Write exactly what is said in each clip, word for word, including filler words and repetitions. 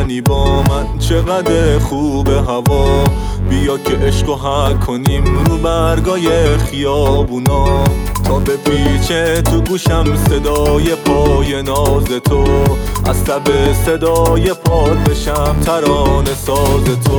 منی با من چقدر خوبه هوا. بیا که عشق و حق کنیم رو برگای خیابونا، تا به پیچه تو گوشم صدای پای ناز تو، از تب صدای پاد بشم ترانه ساز تو.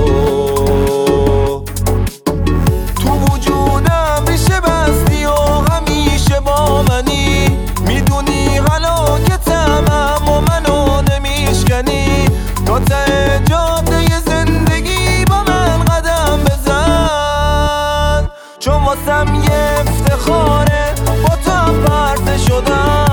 تو وجودم ریشه بستی و همیشه با منی، میدونی هلاکتم اما منو نمیشکنی. تا ته جاده زندگی با من قدم بزن، چون واسم یه افتخاره با تو هم پرده شدن.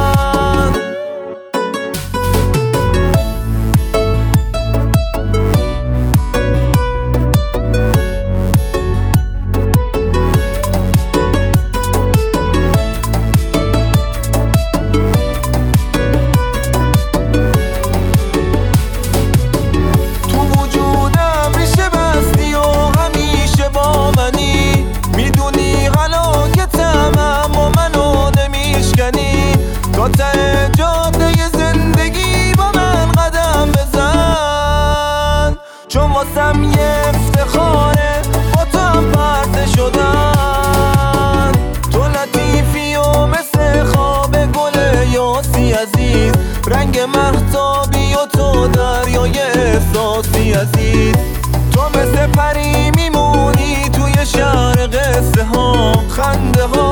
تا ته جاده زندگی با من قدم بزن، چون واسم یه افتخاره با تو هم پرده شدن. تو لطیفی و مثل خواب گل یاسی عزیز، رنگ مهتابی و تو دریای احساسی عزیز. تو مثل پری میمونی توی شهر قصه ها، خنده ها